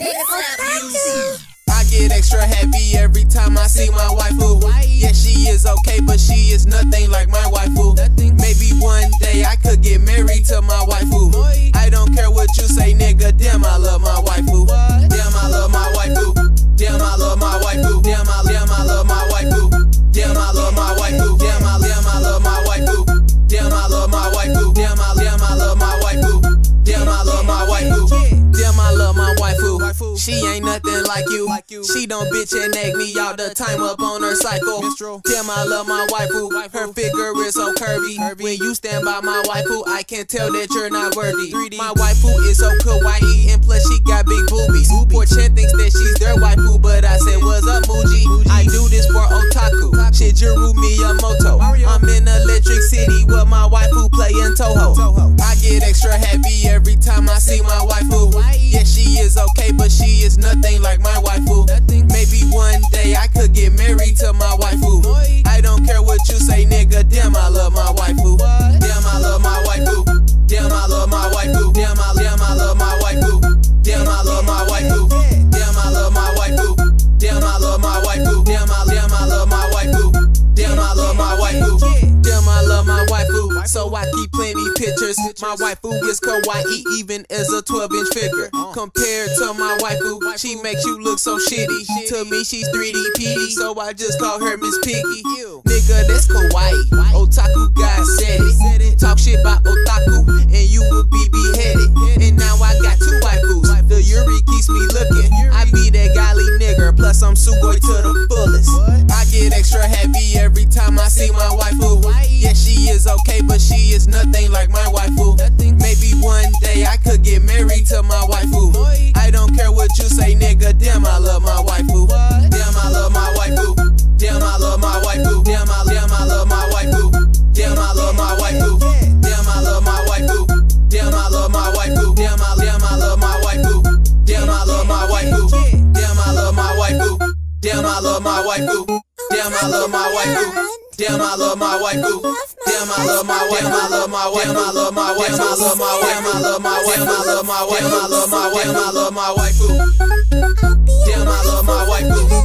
I get extra happy every time I see my waifu. Yeah, she is okay, but she is nothing like my waifu. Maybe one day I could get married to my waifu. I don't care what you say, nigga. Damn, I love my waifu. Damn, I love my waifu. Damn, I love my waifu. Damn, I love my waifu. Damn, I love my waifu. Damn, I love my waifu. Damn, I love my waifu. Damn, I love my waifu. Damn, I love my waifu. Damn, I love my waifu. She ain't nothing like you. She don't bitch and egg me all the time up on her cycle. Damn, I love my waifu. Her figure is so curvy. When you stand by my waifu, I can tell that you're not worthy. My waifu is so kawaii, and plus she got big boobies. Poor Chen thinks that she's their waifu, but I said, what's up, Muji? I do this for otaku. Shigeru Miyamoto. I'm in Electric City with my waifu playing Toho. I get extra happy every time I see my waifu. Yeah, she is okay, but she is nothing like my waifu. Maybe one day I could get married to my waifu. I don't care what you say, nigga. Damn, I love my waifu. Damn, I love my waifu. Damn, I love my waifu. Damn, I love my waifu. Damn, I love my waifu. Damn, I love my waifu. Damn, I love my waifu. Damn, I love my waifu. Damn, I love my waifu. Damn, I love my waifu. So I keep plenty pictures. My waifu is kawaii even as a 12-inch figure. Compared to my waifu, she makes you look so shitty. To me, she's 3D PD, so I just call her Miss Piggy. Nigga, that's kawaii. Otaku guy said it. Talk shit about otaku, and you will be beheaded. And now I got two waifus. The Yuri keeps me looking. I be that golly nigger, plus I'm sugoi to the fullest. I get extra happy every time I see my waifu. Yeah, she is okay, but she is nothing like my waifu. Maybe one day I could get married to my waifu. I don't care what you say, nigga. Damn, I love my waifu. Damn, I love my waifu. Damn, I love my waifu. Damn, I love my waifu. Damn, I love my waifu. Damn, I love my waifu. Damn, I love my waifu. Damn, I love my waifu. Damn, I love my waifu. Damn, I love my waifu. Damn, I love my waifu. Damn, I love my waifu. Damn, I love my waifu. Damn, I love my waifu. I love my waifu. I love my waifu. I love my waifu. I love my waifu. I love my waifu. I love my waifu. I love my waifu. Damn, I love my waifu.